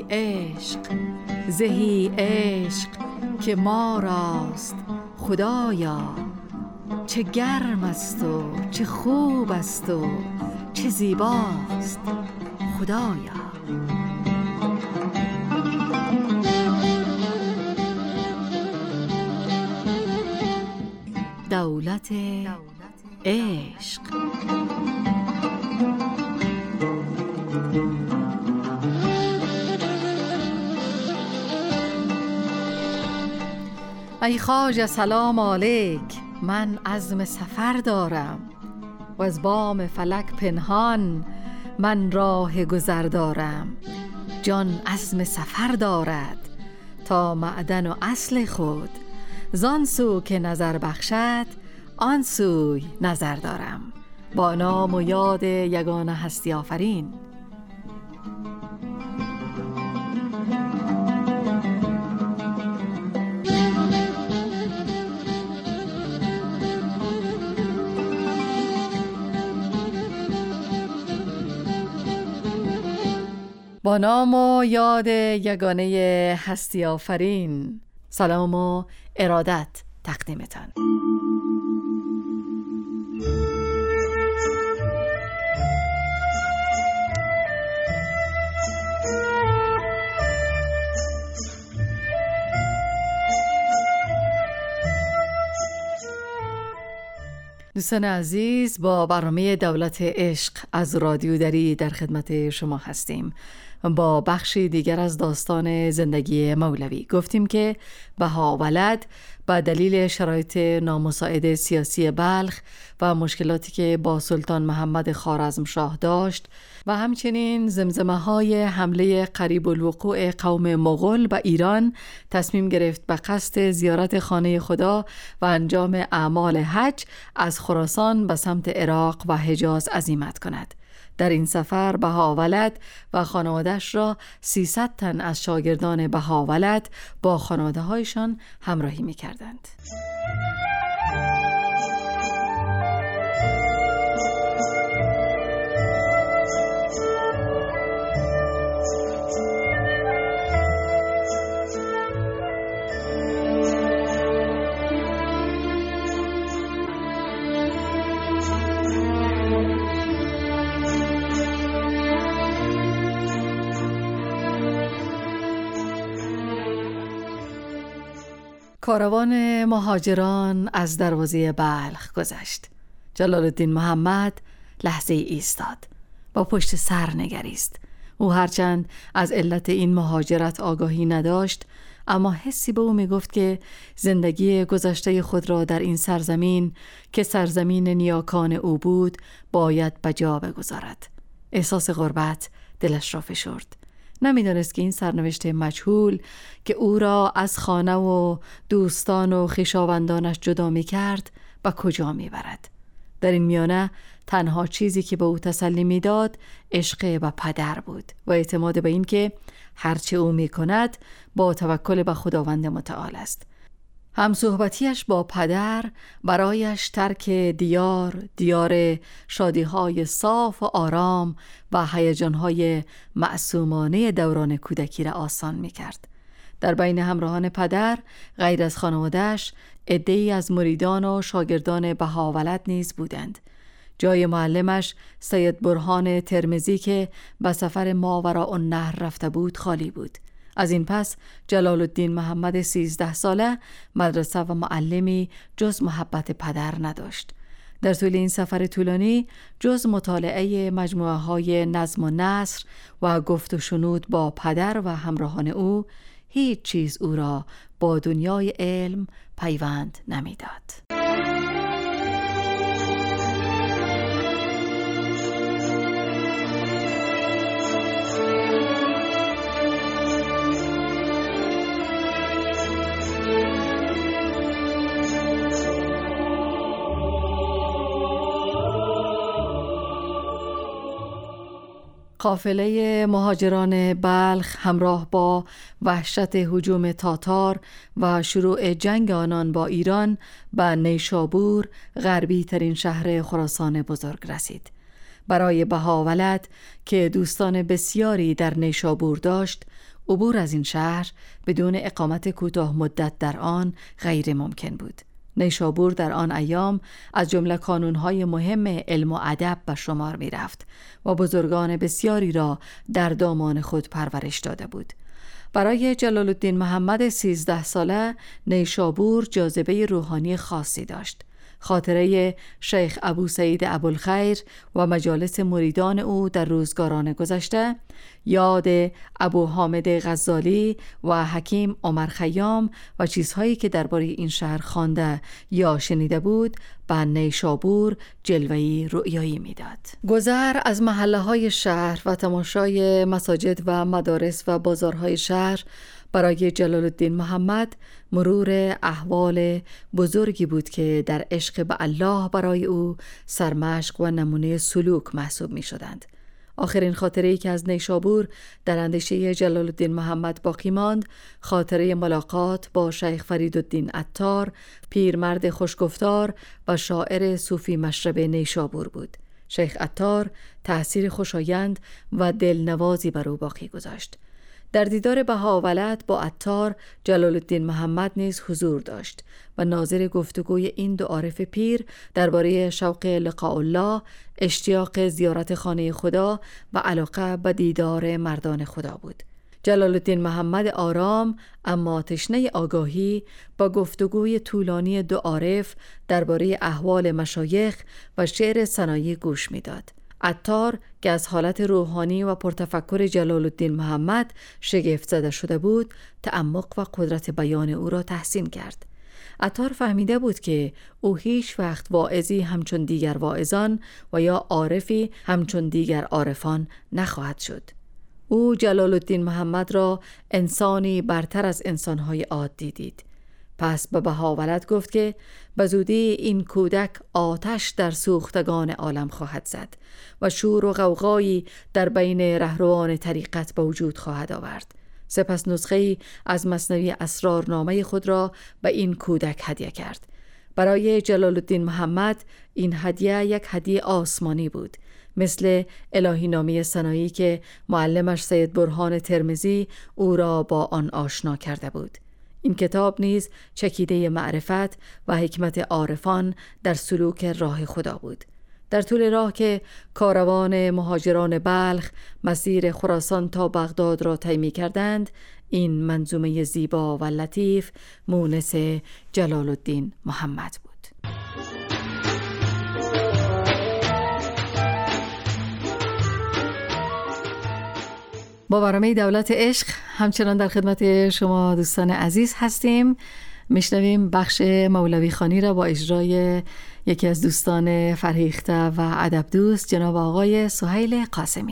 عشق، زهی عشق که ما راست خدایا. چه گرم است و چه خوب است و چه زیباست خدایا. دولت عشق. ای خواجه سلام علیک، من عزم سفر دارم و از بام فلک پنهان من راه گذر دارم. جان عزم سفر دارد تا معدن و اصل خود، زان سو که نظر بخشد آن سوی نظر دارم. با نام و یاد یگانه هستی آفرین. با نام و یاد یگانه هستی آفرین، سلام و ارادت تقدیمتان. دوستان عزیز، با برنامه دولت عشق از رادیو دری در خدمت شما هستیم. با بخشی دیگر از داستان زندگی مولوی گفتیم که بهاولد به دلیل شرایط نامساعد سیاسی بلخ و مشکلاتی که با سلطان محمد خوارزمشاه داشت و همچنین زمزمه‌های حمله قریب الوقوع قوم مغول به ایران تصمیم گرفت به قصد زیارت خانه خدا و انجام اعمال حج از خراسان به سمت عراق و حجاز عزیمت کند. در این سفر بهاولد و خانواده‌اش را 300 تن از شاگردان بهاولد با خانواده‌هایشان همراهی می‌کردند. کاروان مهاجران از دروازه بلخ گذشت. جلال الدین محمد لحظه ایستاد، با پشت سر نگریست. او هرچند از علت این مهاجرت آگاهی نداشت، اما حسی به او میگفت که زندگی گذشته خود را در این سرزمین که سرزمین نیاکان او بود باید بجا بگذارد. احساس غربت دلش را فشرد. نمیدانست که این سرنوشت مجهول که او را از خانه و دوستان و خویشاوندانش جدا می کرد به کجا می برد. در این میانه تنها چیزی که به او تسلی می داد عشق به پدر بود و اعتماد به این که هرچه او می کند با توکل به خداوند متعال است. همصحبتیش با پدر برایش ترک دیار شادی‌های صاف و آرام و هیجان‌های معصومانه دوران کودکی را آسان می‌کرد. در بین همراهان پدر غیر از خانواده‌اش عده‌ای از مریدان و شاگردان بهاولد نیز بودند. جای معلمش سید برهان ترمذی که به سفر ماوراء النهر رفته بود خالی بود. از این پس جلال الدین محمد 13 ساله مدرسه و معلمی جز محبت پدر نداشت. در طول این سفر طولانی جز مطالعه مجموعه های نظم و نثر و گفت و شنود با پدر و همراهان او هیچ چیز او را با دنیای علم پیوند نمیداد. قافله مهاجران بلخ همراه با وحشت هجوم تاتار و شروع جنگ آنان با ایران به نیشابور، غربی ترین شهر خراسان بزرگ رسید. برای بهاولد که دوستان بسیاری در نیشابور داشت، عبور از این شهر بدون اقامت کوتاه مدت در آن غیر ممکن بود. نیشابور در آن ایام از جمله کانونهای مهم علم و ادب به شمار می رفت و بزرگان بسیاری را در دامان خود پرورش داده بود. برای جلال الدین محمد 13 ساله نیشابور جاذبه روحانی خاصی داشت. خاطره شیخ ابو سعید ابوالخیر و مجالس مریدان او در روزگاران گذشته، یاد ابو حامد غزالی و حکیم عمر خیام و چیزهایی که درباره این شهر خوانده یا شنیده بود به نیشابور جلوه‌ای رؤیایی میداد. گذر از محله‌های شهر و تماشای مساجد و مدارس و بازارهای شهر برای جلال الدین محمد مرور احوال بزرگی بود که در عشق به الله برای او سرمشق و نمونه سلوک محسوب می شدند. آخرین خاطره‌ای که از نیشابور در اندیشه جلال الدین محمد باقی ماند، خاطره ملاقات با شیخ فریدالدین عطار، پیرمرد خوشگفتار و شاعر صوفی مشرب نیشابور بود. شیخ عطار تأثیر خوشایند و دلنوازی بر او باقی گذاشت. در دیدار بهاءولد با عطار جلال الدین محمد نیز حضور داشت و ناظر گفتگوی این دو عارف پیر درباره شوق لقاء الله، اشتیاق زیارت خانه خدا و علاقه به دیدار مردان خدا بود. جلال الدین محمد آرام اما تشنه آگاهی با گفتگوی طولانی دو عارف درباره احوال مشایخ و شعر ثنایی گوش می‌داد. عطار که از حالت روحانی و پرتفکر جلال الدین محمد شگفت زده شده بود، تعمق و قدرت بیان او را تحسین کرد. عطار فهمیده بود که او هیچ وقت واعظی همچون دیگر واعظان و یا عارفی همچون دیگر عارفان نخواهد شد. او جلال الدین محمد را انسانی برتر از انسانهای عادی دید. پس به بهاءولد گفت که به زودی این کودک آتش در سوختگان عالم خواهد زد و شور و غوغایی در بین رهروان طریقت به وجود خواهد آورد. سپس نسخه‌ای از مثنوی اسرارنامه خود را به این کودک هدیه کرد. برای جلال الدین محمد این هدیه یک هدیه آسمانی بود، مثل الهی نامه ثنایی که معلمش سید برهان ترمذی او را با آن آشنا کرده بود. این کتاب نیز چکیده معرفت و حکمت عارفان در سلوک راه خدا بود. در طول راه که کاروان مهاجران بلخ مسیر خراسان تا بغداد را طی می‌کردند، این منظومه زیبا و لطیف مونس جلال الدین محمد بود. با برنامه دولت عشق همچنان در خدمت شما دوستان عزیز هستیم. میشنویم بخش مولوی خوانی را با اجرای یکی از دوستان فرهیخته و ادب دوست جناب آقای سهیل قاسمی.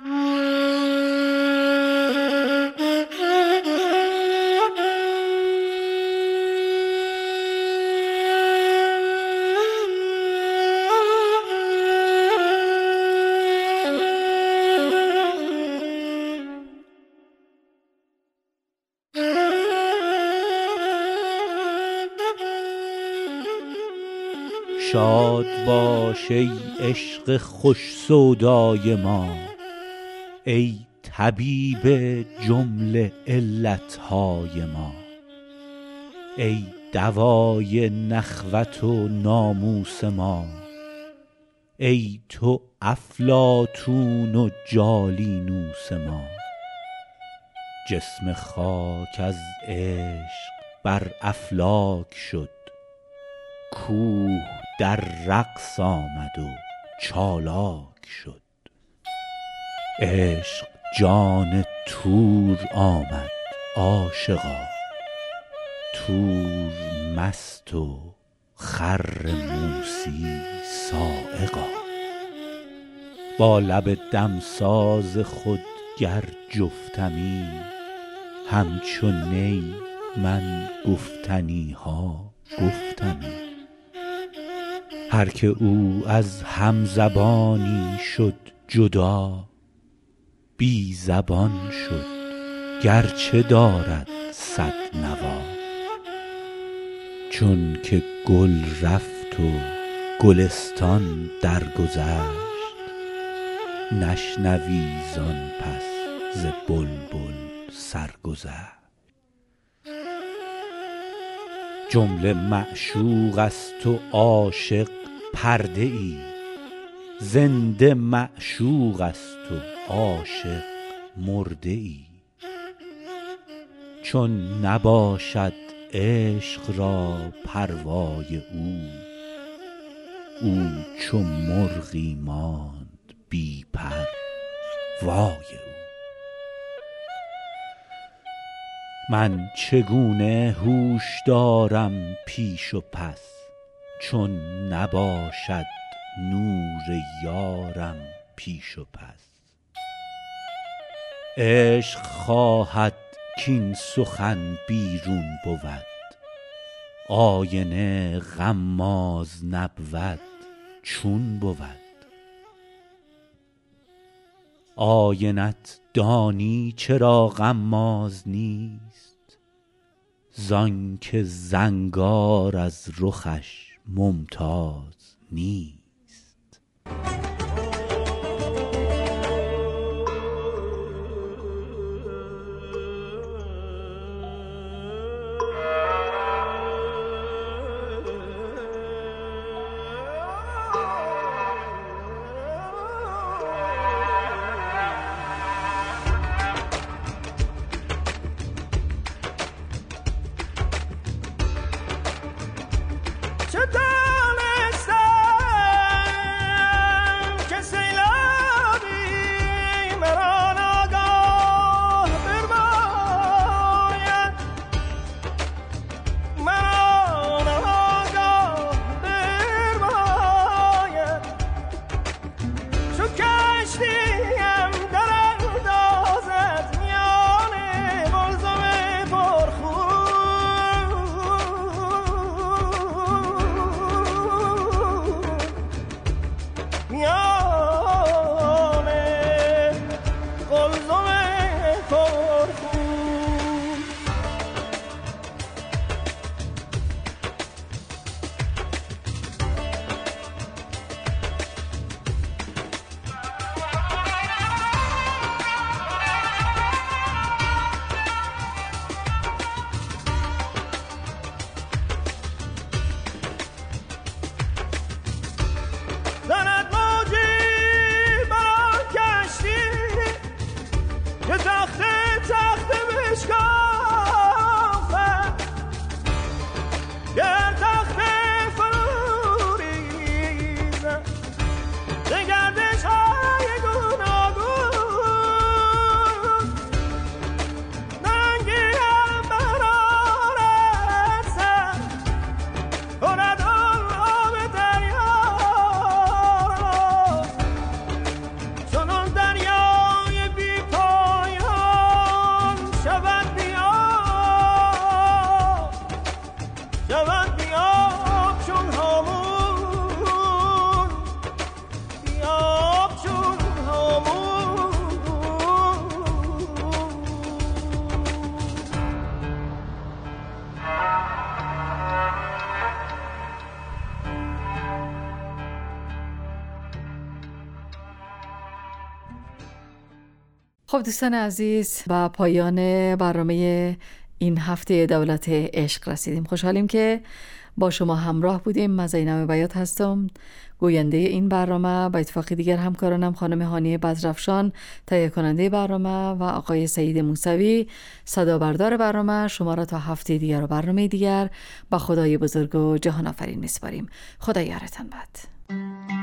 شاد باش ای عشق خوش سودای ما، ای طبیب جمله علتهای ما، ای دوای نخوت و ناموس ما، ای تو افلاطون و جالینوس ما. جسم خاک از عشق بر افلاک شد، کوه در رقص آمد و چالاک شد. عشق جان تور آمد عاشقا، تور مست و خر موسی صاعقا. با لب دمساز خود گر جفتمی، همچو نی من گفتنی ها گفتمی. هر که او از همزبانی شد جدا، بی زبان شد گرچه دارد صد نوا. چون که گل رفت و گلستان درگذشت، نشنوی زان پس ز بلبل سرگذشت. جمله معشوق است و عاشق پرده ای، زنده معشوق است و عاشق مرده ای. چون نباشد عشق را پروای او، او چو مرغی ماند بی پر وای او. من چگونه هوش دارم پیش و پس، چون نباشد نور یارم پیش و پس. عشق خواهد کین سخن بیرون بود، آینه غماز نبود چون بود. آینت دانی چرا غماز نیست، زانکه زنگار از رخش ممتاز نیست. خب دوستان عزیز، با پایان برنامه این هفته دولت عشق رسیدیم. خوشحالیم که با شما همراه بودیم. من زینب بیات هستم، گوینده این برنامه. با اتفاق دیگر همکارانم خانم هانیه بدرفشان تهیه کننده برنامه و آقای سعید موسوی صدا بردار برنامه. شما را تا هفته دیگر و برنامه دیگر با خدای بزرگ و جهان آفرین میسپاریم. خدا یارتان باد.